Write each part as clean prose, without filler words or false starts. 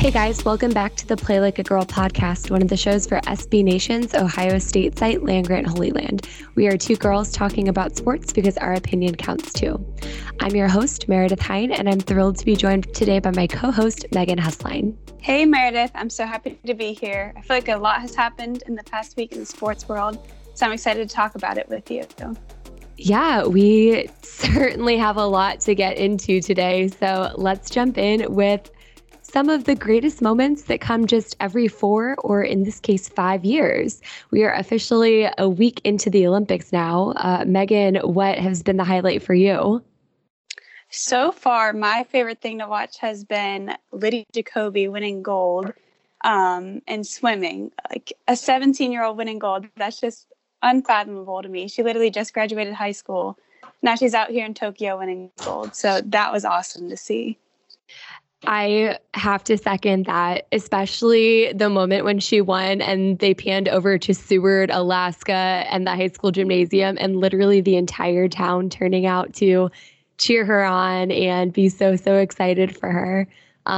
Hey guys, welcome back to the Play Like a Girl podcast, one of the shows for SB Nation's Ohio State site, Land Grant Holy Land. We are two girls talking about sports because our opinion counts too. I'm your host, Meredith Hine, and I'm thrilled to be joined today by my co-host, Megan Husline. Hey Meredith, I'm so happy to be here. I feel like a lot has happened in the past week in the sports world, so I'm excited to talk about it with you. Yeah, we certainly have a lot to get into today, so let's jump in with some of the greatest moments that come just every 4, or in this case, 5 years. We are officially a week into the Olympics now. Megan, what has been the highlight for you? So far, my favorite thing to watch has been Lydia Jacoby winning gold in swimming. Like a 17-year-old winning gold, that's just unfathomable to me. She literally just graduated high school. Now she's out here in Tokyo winning gold. So that was awesome to see. I have to second that, especially the moment when she won and they panned over to Seward, Alaska, and the high school gymnasium, and literally the entire town turning out to cheer her on and be so excited for her.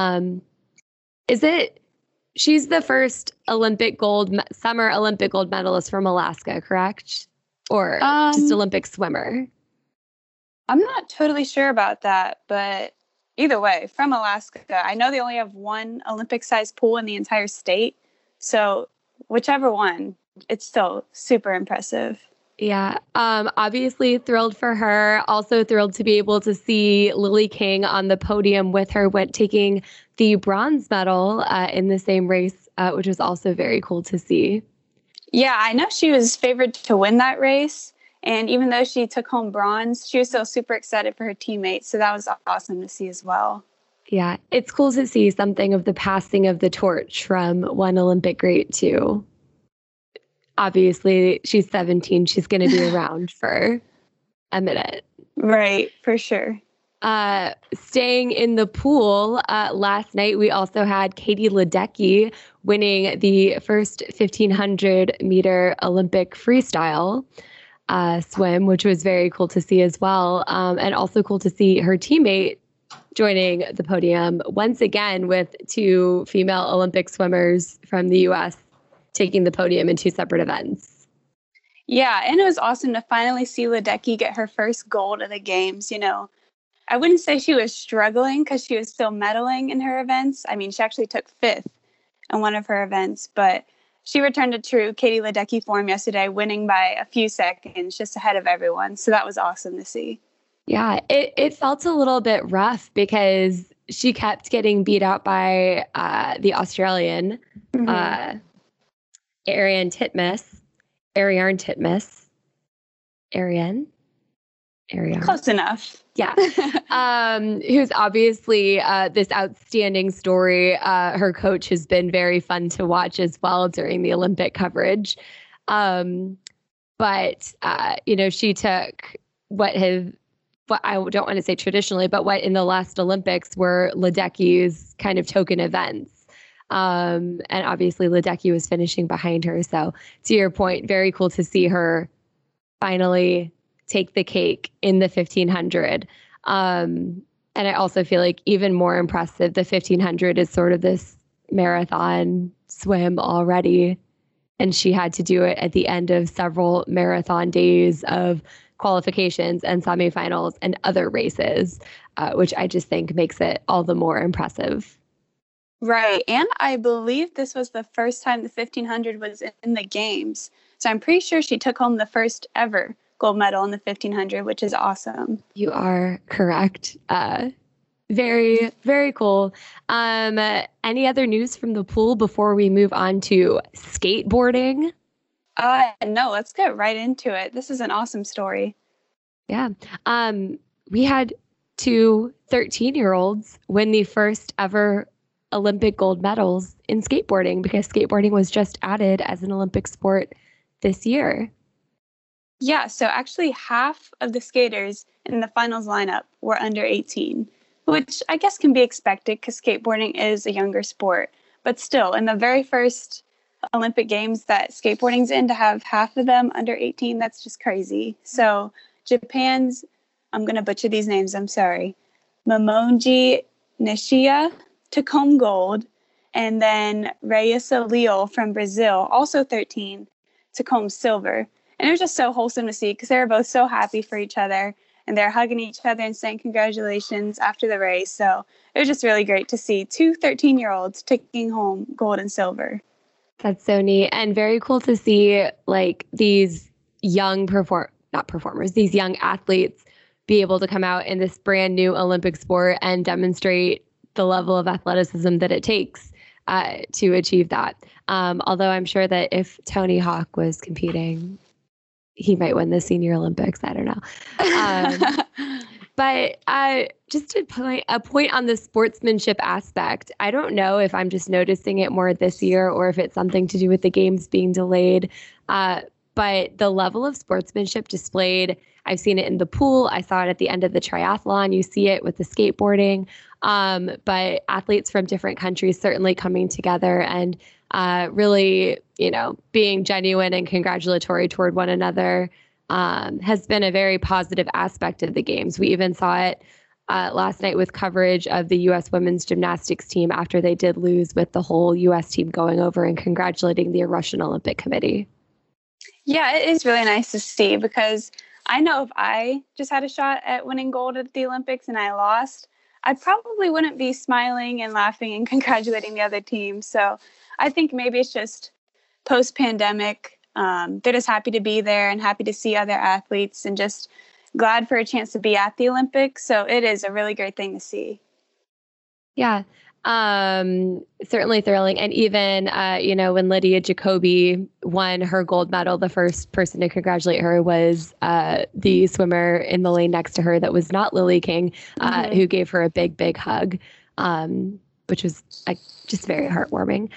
She's the first summer Olympic gold medalist from Alaska, correct? Or just Olympic swimmer? I'm not totally sure about that, but either way, from Alaska, I know they only have one Olympic-sized pool in the entire state. So whichever one, it's still super impressive. Yeah. Obviously thrilled for her. Also thrilled to be able to see Lily King on the podium with her, taking the bronze medal in the same race, which was also very cool to see. Yeah, I know she was favored to win that race. And even though she took home bronze, she was still super excited for her teammates. So that was awesome to see as well. Yeah, it's cool to see something of the passing of the torch from one Olympic great to, obviously, she's 17. She's going to be around for a minute. Right, for sure. Staying in the pool, last night we also had Katie Ledecky winning the first 1,500 meter Olympic freestyle swim, which was very cool to see as well. And also cool to see her teammate joining the podium once again with 2 female Olympic swimmers from the U.S. taking the podium in 2 separate events. Yeah, and it was awesome to finally see Ledecky get her first gold at the games. You know, I wouldn't say she was struggling because she was still medaling in her events. I mean, she actually took 5th in one of her events, but she returned to true Katie Ledecky form yesterday, winning by a few seconds just ahead of everyone. So that was awesome to see. Yeah, it felt a little bit rough because she kept getting beat out by the Australian, Ariarne Titmus. Close enough. Yeah. Who's obviously this outstanding story. Her coach has been very fun to watch as well during the Olympic coverage. But she took what I don't want to say traditionally, but what in the last Olympics were Ledecky's kind of token events. And obviously Ledecky was finishing behind her. So to your point, very cool to see her finally take the cake in the 1,500. And I also feel like even more impressive, the 1,500 is sort of this marathon swim already. And she had to do it at the end of several marathon days of qualifications and semifinals and other races, which I just think makes it all the more impressive. Right. And I believe this was the first time the 1,500 was in the games. So I'm pretty sure she took home the first ever gold medal in the 1,500, which is awesome. You are correct. Very, very cool. Any other news from the pool before we move on to skateboarding? No, let's get right into it. This is an awesome story. Yeah. We had 2 13-year-olds win the first ever Olympic gold medals in skateboarding because skateboarding was just added as an Olympic sport this year. Yeah, so actually half of the skaters in the finals lineup were under 18, which I guess can be expected because skateboarding is a younger sport. But still, in the very first Olympic Games that skateboarding's in, to have half of them under 18, that's just crazy. So Japan's, I'm going to butcher these names, I'm sorry, Momonji Nishia took home gold, And then Raíssa Leal from Brazil, also 13, took home silver. And it was just so wholesome to see because they were both so happy for each other and they're hugging each other and saying congratulations after the race. So it was just really great to see two 13-year-olds taking home gold and silver. That's so neat and very cool to see like these young these young athletes be able to come out in this brand new Olympic sport and demonstrate the level of athleticism that it takes to achieve that. Although I'm sure that if Tony Hawk was competing, he might win the Senior Olympics. I don't know. But just a point on the sportsmanship aspect, I don't know if I'm just noticing it more this year or if it's something to do with the games being delayed. But the level of sportsmanship displayed, I've seen it in the pool. I saw it at the end of the triathlon. You see it with the skateboarding. But athletes from different countries certainly coming together and really, being genuine and congratulatory toward one another has been a very positive aspect of the games. We even saw it last night with coverage of the U.S. women's gymnastics team after they did lose, with the whole U.S. team going over and congratulating the Russian Olympic Committee. Yeah, it is really nice to see because I know if I just had a shot at winning gold at the Olympics and I lost, I probably wouldn't be smiling and laughing and congratulating the other team. So I think maybe it's just post-pandemic. They're just happy to be there and happy to see other athletes and just glad for a chance to be at the Olympics. So it is a really great thing to see. Yeah, certainly thrilling. And even, when Lydia Jacobi won her gold medal, the first person to congratulate her was the swimmer in the lane next to her that was not Lily King, who gave her a big, big hug, which was just very heartwarming.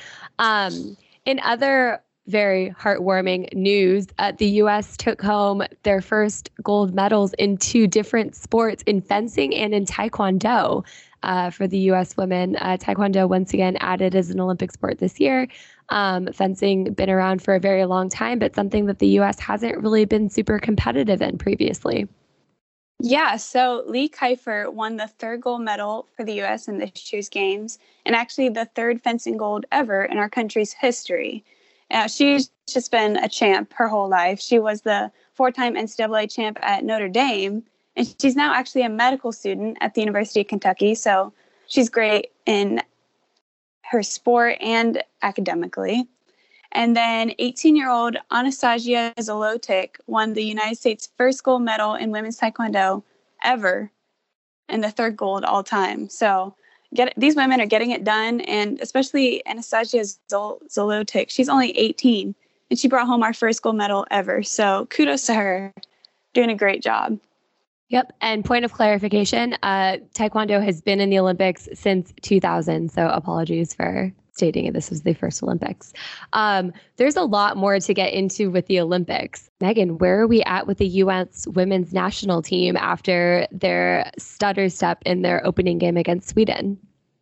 In other very heartwarming news, the U.S. took home their first gold medals in two different sports, in fencing and in taekwondo. For the U.S. women, taekwondo once again added as an Olympic sport this year. Fencing been around for a very long time, but something that the U.S. hasn't really been super competitive in previously. Yeah, so Lee Kiefer won the third gold medal for the U.S. in this year's games, and actually the third fencing gold ever in our country's history. She's just been a champ her whole life. She was the 4-time NCAA champ at Notre Dame, and she's now actually a medical student at the University of Kentucky. So she's great in her sport and academically. And then 18-year-old Anastasia Zolotic won the United States' first gold medal in women's taekwondo ever, and the third gold all time. So these women are getting it done, and especially Anastasia Zolotic. She's only 18, and she brought home our first gold medal ever. So kudos to her, doing a great job. Yep. And point of clarification, taekwondo has been in the Olympics since 2000. So apologies for stating this was the first Olympics. There's a lot more to get into with the Olympics. Megan, where are we at with the U.S. women's national team after their stutter step in their opening game against Sweden?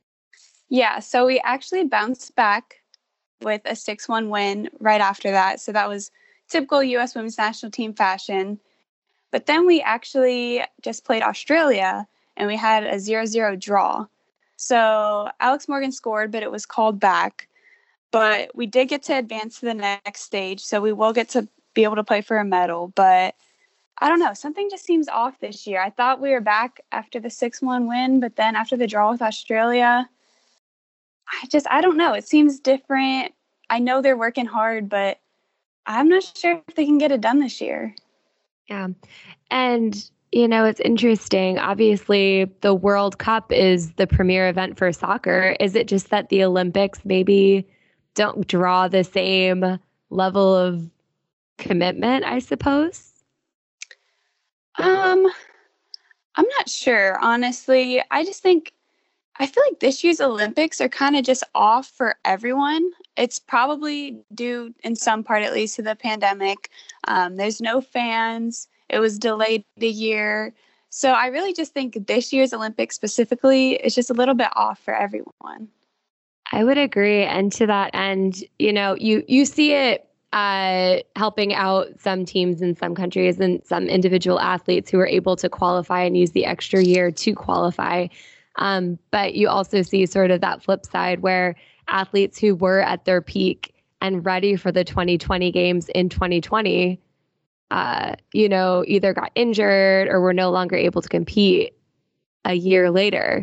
Yeah, so we actually bounced back with a 6-1 win right after that. So that was typical U.S. women's national team fashion. But then we actually just played Australia, and we had a 0-0 draw. So Alex Morgan scored, but it was called back. But we did get to advance to the next stage, so we will get to be able to play for a medal. But I don't know, something just seems off this year. I thought we were back after the 6-1 win, but then after the draw with Australia, I don't know. It seems different. I know they're working hard, but I'm not sure if they can get it done this year. Yeah. And, it's interesting. Obviously, the World Cup is the premier event for soccer. Is it just that the Olympics maybe don't draw the same level of commitment, I suppose? I'm not sure, honestly. I feel like this year's Olympics are kind of just off for everyone. It's probably due, in some part at least, to the pandemic. There's no fans. It was delayed a year. So I really just think this year's Olympics specifically is just a little bit off for everyone. I would agree. And to that end, you see it helping out some teams in some countries and some individual athletes who are able to qualify and use the extra year to qualify. But you also see sort of that flip side where athletes who were at their peak and ready for the 2020 games in 2020, either got injured or were no longer able to compete a year later.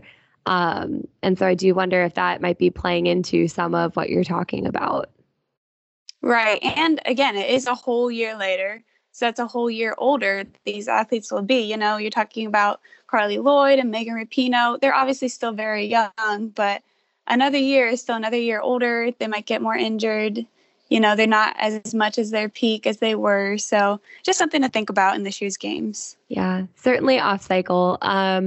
And so I do wonder if that might be playing into some of what you're talking about. Right. And again, it is a whole year later. So that's a whole year older these athletes will be. You're talking about Carly Lloyd and Megan Rapinoe. They're obviously still very young, but another year is still another year older. They might get more injured. They're not as much as their peak as they were. So just something to think about in this year's games. Yeah, certainly off cycle.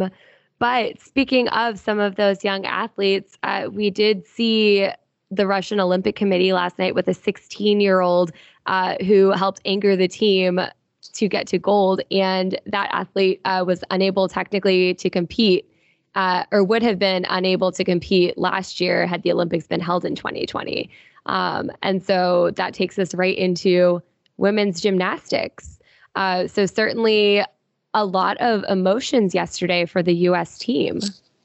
But speaking of some of those young athletes, we did see the Russian Olympic Committee last night with a 16-year-old who helped anchor the team to get to gold. And that athlete was unable technically to compete or would have been unable to compete last year had the Olympics been held in 2020. And so that takes us right into women's gymnastics. So certainly a lot of emotions yesterday for the U.S. team.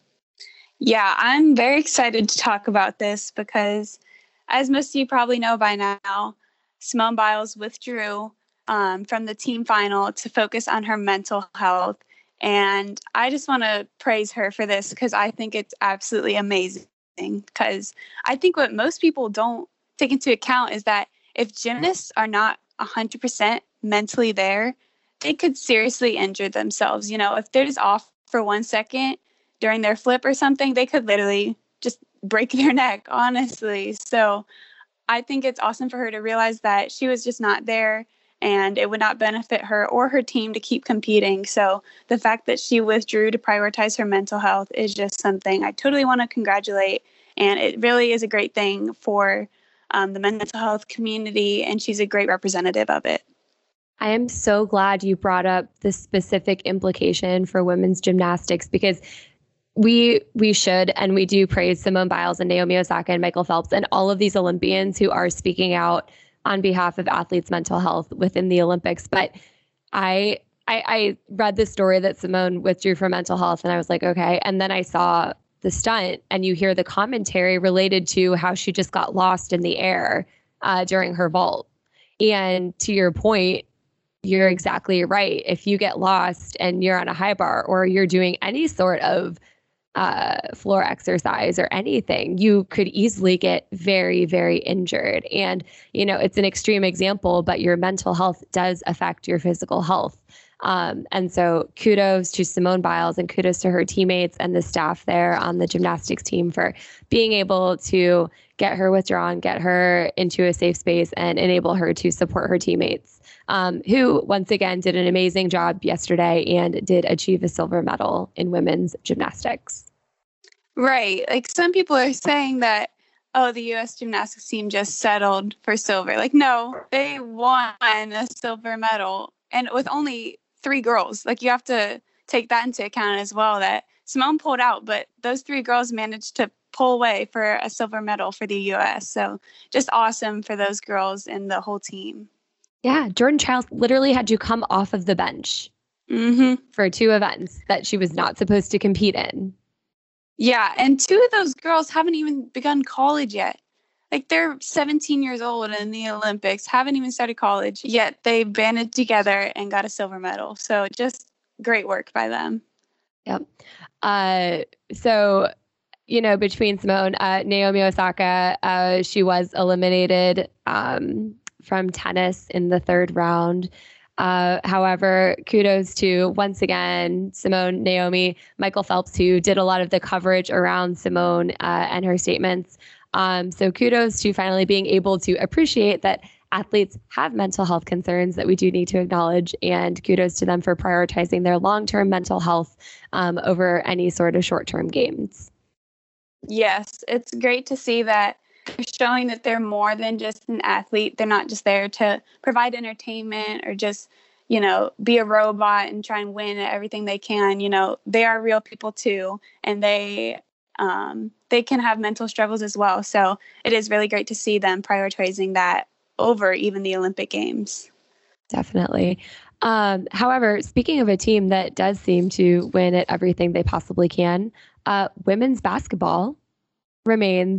Yeah, I'm very excited to talk about this because, as most of you probably know by now, Simone Biles withdrew from the team final to focus on her mental health. And I just want to praise her for this because I think it's absolutely amazing. Because I think what most people don't take into account is that if gymnasts are not 100% mentally there, they could seriously injure themselves. If they're just off for 1 second during their flip or something, they could literally just break their neck, honestly. So I think it's awesome for her to realize that she was just not there and it would not benefit her or her team to keep competing. So the fact that she withdrew to prioritize her mental health is just something I totally want to congratulate. And it really is a great thing for the mental health community, and she's a great representative of it. I am so glad you brought up the specific implication for women's gymnastics because we should and we do praise Simone Biles and Naomi Osaka and Michael Phelps and all of these Olympians who are speaking out on behalf of athletes' mental health within the Olympics. But I read the story that Simone withdrew for mental health and I was like, okay. And then I saw the stunt and you hear the commentary related to how she just got lost in the air during her vault. And to your point, you're exactly right. If you get lost and you're on a high bar or you're doing any sort of floor exercise or anything, you could easily get very, very injured. And, it's an extreme example, but your mental health does affect your physical health. And so kudos to Simone Biles and kudos to her teammates and the staff there on the gymnastics team for being able to get her withdrawn, get her into a safe space and enable her to support her teammates, who once again did an amazing job yesterday and did achieve a silver medal in women's gymnastics. Right. Like some people are saying that, oh, the U.S. gymnastics team just settled for silver. Like, no, they won a silver medal and with only 3 girls. Like you have to take that into account as well, that Simone pulled out, but those 3 girls managed to pull away for a silver medal for the U.S. So just awesome for those girls and the whole team. Yeah. Jordan Chiles literally had to come off of the bench for 2 events that she was not supposed to compete in. Yeah. And 2 of those girls haven't even begun college yet. Like they're 17 years old in the Olympics, haven't even started college, yet they banded together and got a silver medal. So just great work by them. Yep. So, between Simone, Naomi Osaka, she was eliminated from tennis in the 3rd round. However, kudos to, once again, Simone, Naomi, Michael Phelps, who did a lot of the coverage around Simone and her statements. So kudos to finally being able to appreciate that athletes have mental health concerns that we do need to acknowledge, and kudos to them for prioritizing their long-term mental health over any sort of short-term gains. Yes, it's great to see that they're showing that they're more than just an athlete. They're not just there to provide entertainment or just, be a robot and try and win at everything they can. They are real people too, and they can have mental struggles as well. So it is really great to see them prioritizing that over even the Olympic Games. Definitely. However, speaking of a team that does seem to win at everything they possibly can, women's basketball remains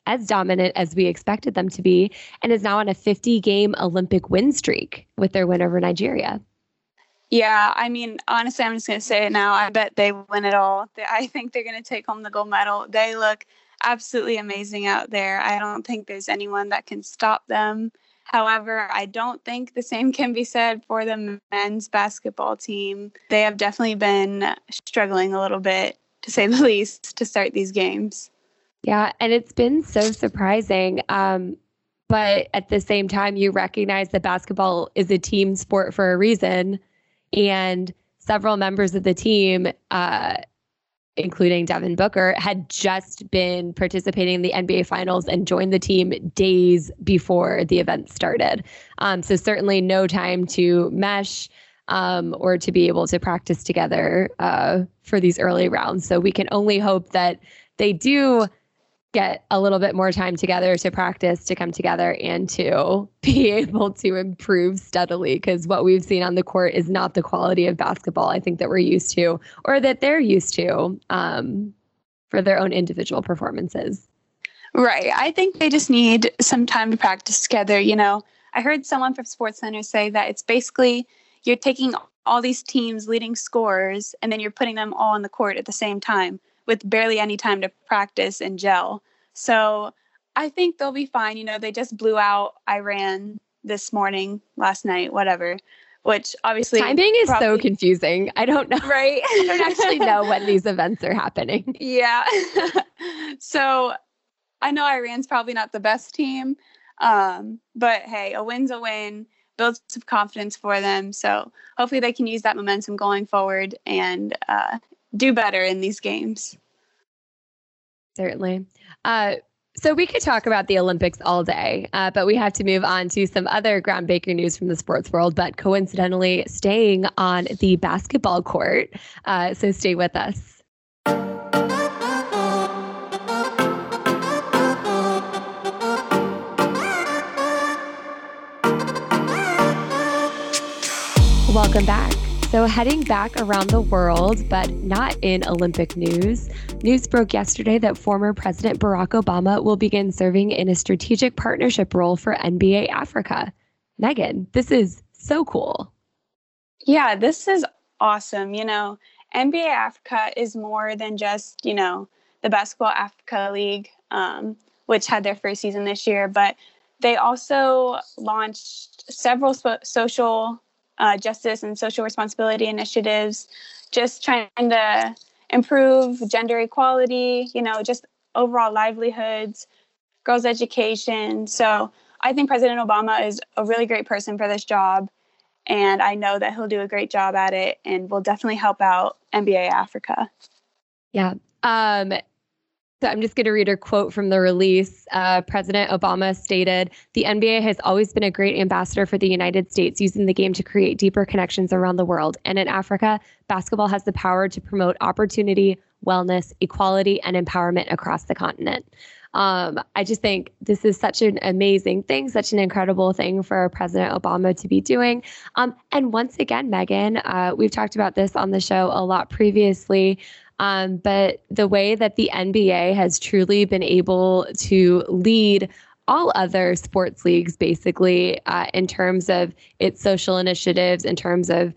as dominant as we expected them to be, and is now on a 50-game Olympic win streak with their win over Nigeria. Yeah, I mean, honestly, I'm just going to say it now. I bet they win it all. I think they're going to take home the gold medal. They look absolutely amazing out there. I don't think there's anyone that can stop them. However, I don't think the same can be said for the men's basketball team. They have definitely been struggling a little bit, to say the least, to start these games. Yeah, and it's been so surprising. But at the same time, you recognize that basketball is a team sport for a reason. And several members of the team, including Devin Booker, had just been participating in the NBA Finals and joined the team days before the event started. So certainly no time to mesh or to be able to practice together for these early rounds. So we can only hope that they do get a little bit more time together to practice, to come together, and to be able to improve steadily, because what we've seen on the court is not the quality of basketball I think that we're used to, or that they're used to for their own individual performances. Right. I think they just need some time to practice together. You know, I heard someone from SportsCenter say that it's basically you're taking all these teams leading scorers and then you're putting them all on the court at the same time with barely any time to practice and gel. So I think they'll be fine. You know, they just blew out Iran this morning, last night, whatever, which obviously... Timing is so confusing. I don't know. Right? I don't actually know when these events are happening. Yeah. So I know Iran's probably not the best team, but hey, a win's a win. Builds some confidence for them. So hopefully they can use that momentum going forward and do better in these games. Certainly. So we could talk about the Olympics all day, but we have to move on to some other groundbreaking news from the sports world, but coincidentally staying on the basketball court. So stay with us. Welcome back. So heading back around the world, but not in Olympic news, news broke yesterday that former President Barack Obama will begin serving in a strategic partnership role for NBA Africa. Megan, this is so cool. Yeah, this is awesome. You know, NBA Africa is more than just, you know, the Basketball Africa League, which had their first season this year, but they also launched several social justice and social responsibility initiatives, just trying to improve gender equality, you know, just overall livelihoods, girls' education. So I think President Obama is a really great person for this job, and I know that he'll do a great job at it and will definitely help out NBA Africa. Yeah. So I'm just going to read a quote from the release. President Obama stated, "The NBA has always been a great ambassador for the United States, using the game to create deeper connections around the world. And in Africa, basketball has the power to promote opportunity, wellness, equality, and empowerment across the continent." I just think this is such an amazing thing, such an incredible thing for President Obama to be doing. And once again, Megan, we've talked about this on the show a lot previously. But the way that the NBA has truly been able to lead all other sports leagues, basically, in terms of its social initiatives, in terms of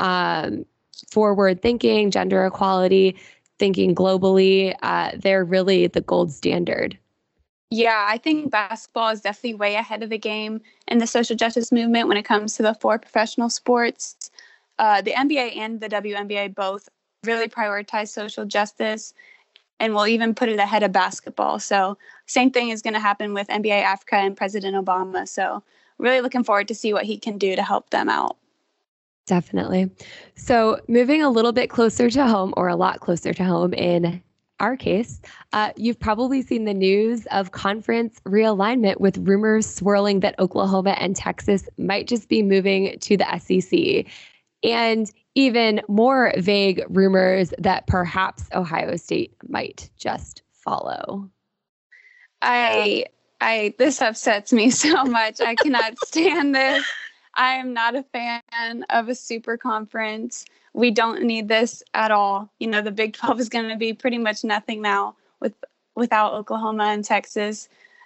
forward thinking, gender equality, thinking globally, they're really the gold standard. Yeah, I think basketball is definitely way ahead of the game in the social justice movement when it comes to the four professional sports. The NBA and the WNBA both really prioritize social justice and will even put it ahead of basketball. So same thing is going to happen with NBA Africa and President Obama. So really looking forward to see what he can do to help them out. Definitely. So moving a little bit closer to home, or a lot closer to home in our case, you've probably seen the news of conference realignment, with rumors swirling that Oklahoma and Texas might just be moving to the SEC. And even more vague rumors that perhaps Ohio State might just follow. This upsets me so much. I cannot stand this. I am not a fan of a super conference. We don't need this at all. You know, the Big 12 is going to be pretty much nothing now without Oklahoma and Texas.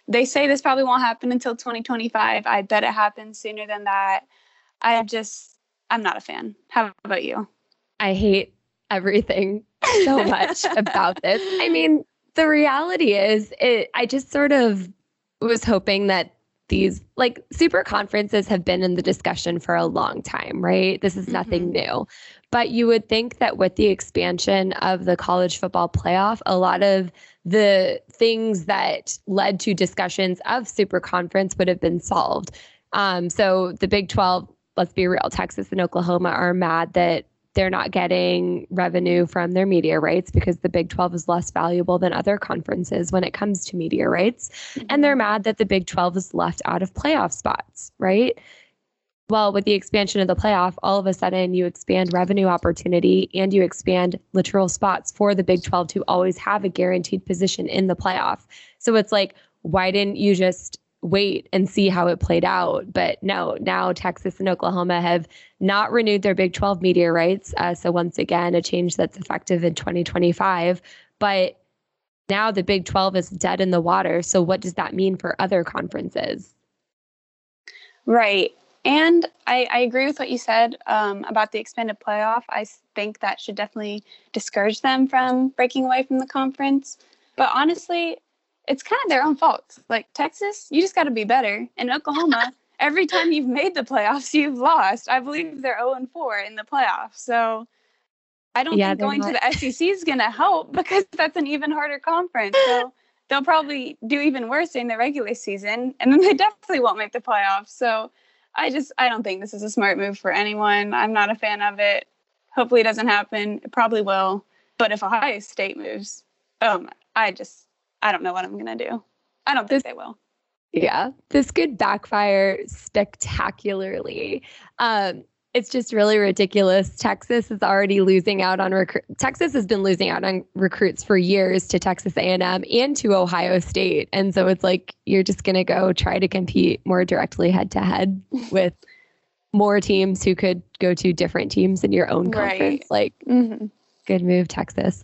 They say this probably won't happen until 2025. I bet it happens sooner than that. I'm not a fan. How about you? I hate everything so much about this. I mean, the reality is I just sort of was hoping that these like super conferences have been in the discussion for a long time, right? This is nothing new. But you would think that with the expansion of the college football playoff, a lot of the things that led to discussions of super conference would have been solved. So the Big 12, let's be real, Texas and Oklahoma are mad that they're not getting revenue from their media rights because the Big 12 is less valuable than other conferences when it comes to media rights. And they're mad that the Big 12 is left out of playoff spots, right? Well, with the expansion of the playoff, all of a sudden you expand revenue opportunity and you expand literal spots for the Big 12 to always have a guaranteed position in the playoff. So it's like, why didn't you just wait and see how it played out? But no, now Texas and Oklahoma have not renewed their Big 12 media rights. So once again, a change that's effective in 2025. But now the Big 12 is dead in the water. So what does that mean for other conferences? Right. And I agree with what you said about the expanded playoff. I think that should definitely discourage them from breaking away from the conference. But honestly, it's kind of their own fault. Like Texas, you just got to be better. And Oklahoma, every time you've made the playoffs, you've lost. I believe they're 0-4 in the playoffs. So I don't think going to the SEC is going to help because that's an even harder conference. So they'll probably do even worse in the regular season. And then they definitely won't make the playoffs. So I don't think this is a smart move for anyone. I'm not a fan of it. Hopefully it doesn't happen. It probably will. But if Ohio State moves, I don't know what I'm going to do. I don't think they will. Yeah, this could backfire spectacularly. It's just really ridiculous. Texas is already losing out on Texas has been losing out on recruits for years to Texas A&M and to Ohio State. And so it's like you're just going to go try to compete more directly head to head with more teams who could go to different teams in your own conference. Like, good move, Texas.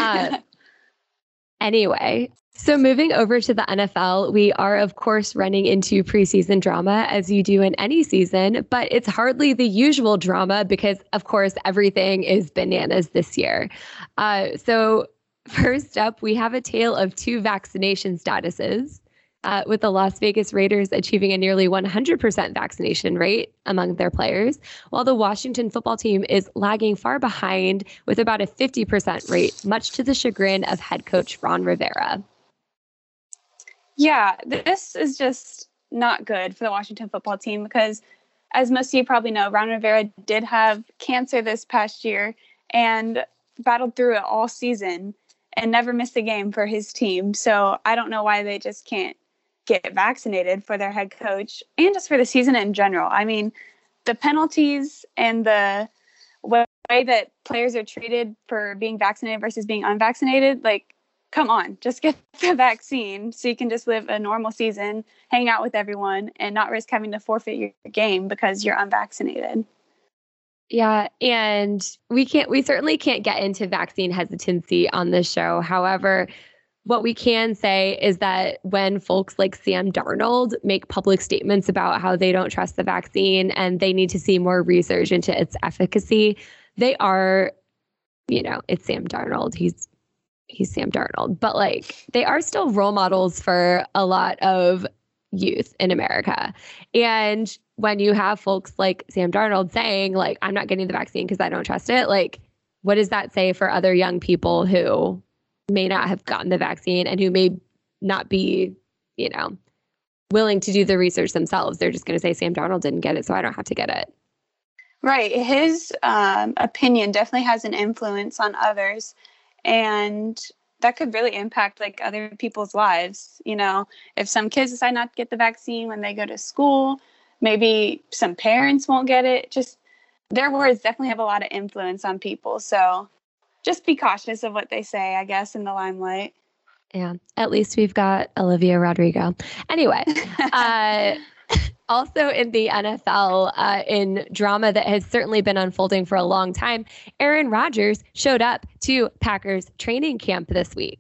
Anyway, so moving over to the NFL, we are, of course, running into preseason drama as you do in any season, but it's hardly the usual drama because, of course, everything is bananas this year. So first up, we have a tale of two vaccination statuses, with the Las Vegas Raiders achieving a nearly 100% vaccination rate among their players, while the Washington football team is lagging far behind with about a 50% rate, much to the chagrin of head coach Ron Rivera. Yeah, this is just not good for the Washington football team because, as most of you probably know, Ron Rivera did have cancer this past year and battled through it all season and never missed a game for his team. So I don't know why they just can't get vaccinated for their head coach and just for the season in general. I mean, the penalties and the way that players are treated for being vaccinated versus being unvaccinated, like, come on, just get the vaccine so you can just live a normal season, hang out with everyone, and not risk having to forfeit your game because you're unvaccinated. Yeah, and we certainly can't get into vaccine hesitancy on this show. However, what we can say is that when folks like Sam Darnold make public statements about how they don't trust the vaccine and they need to see more research into its efficacy, they are, it's Sam Darnold. He's Sam Darnold, but like they are still role models for a lot of youth in America. And when you have folks like Sam Darnold saying like, I'm not getting the vaccine because I don't trust it, like, what does that say for other young people who may not have gotten the vaccine and who may not be, willing to do the research themselves? They're just going to say Sam Darnold didn't get it, so I don't have to get it. Right. His opinion definitely has an influence on others, and that could really impact like other people's lives. If some kids decide not to get the vaccine when they go to school, maybe some parents won't get it. Just their words definitely have a lot of influence on people. So just be cautious of what they say, I guess, in the limelight. Yeah, at least we've got Olivia Rodrigo. Anyway, also in the NFL, in drama that has certainly been unfolding for a long time, Aaron Rodgers showed up to Packers training camp this week.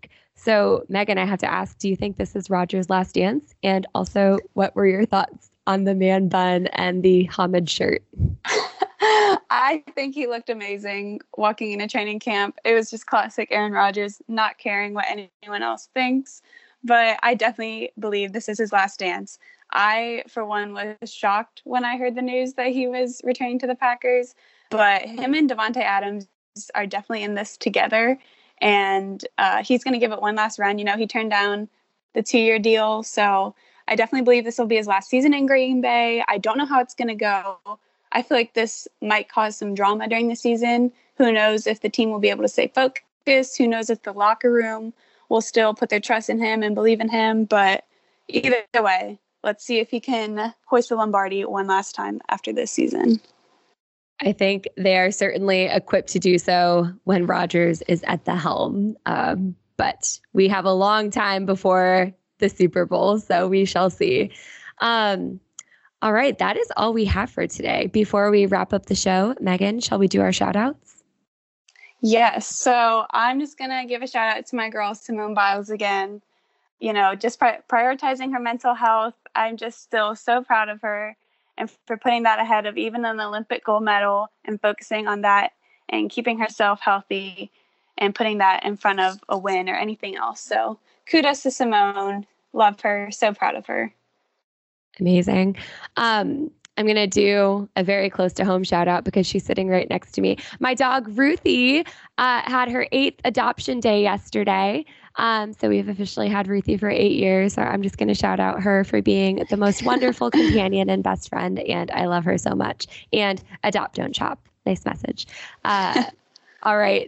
So, Megan, I have to ask, do you think this is Rodgers' last dance? And also, what were your thoughts on the man bun and the homage shirt? I think he looked amazing walking in a training camp. It was just classic Aaron Rodgers, not caring what anyone else thinks. But I definitely believe this is his last dance. I, for one, was shocked when I heard the news that he was returning to the Packers. But him and Davante Adams are definitely in this together. And he's going to give it one last run. You know, he turned down the 2-year deal. So I definitely believe this will be his last season in Green Bay. I don't know how it's going to go. I feel like this might cause some drama during the season. Who knows if the team will be able to stay focused? Who knows if the locker room will still put their trust in him and believe in him? But either way, let's see if he can hoist the Lombardi one last time after this season. I think they are certainly equipped to do so when Rodgers is at the helm. But we have a long time before the Super Bowl, so we shall see. All right, that is all we have for today. Before we wrap up the show, Megan, shall we do our shout outs? Yes. So I'm just going to give a shout out to my girl, Simone Biles, again. You know, just prioritizing her mental health. I'm just still so proud of her and for putting that ahead of even an Olympic gold medal and focusing on that and keeping herself healthy and putting that in front of a win or anything else. So kudos to Simone. Love her. So proud of her. Amazing. I'm going to do a very close to home shout out because she's sitting right next to me. My dog, Ruthie, had her 8th adoption day yesterday. So we've officially had Ruthie for 8 years. So I'm just going to shout out her for being the most wonderful companion and best friend. And I love her so much. And adopt, don't shop. Nice message. All right.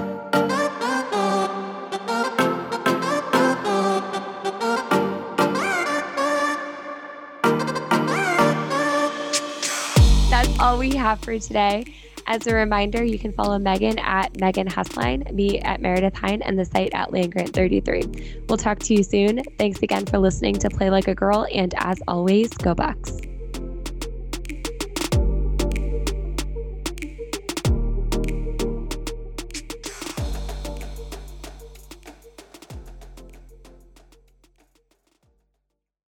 That's all we have for today. As a reminder, you can follow Megan at Megan Hessline, me at Meredith Hine, and the site at LandGrant33. We'll talk to you soon. Thanks again for listening to Play Like a Girl, and as always, go Bucks.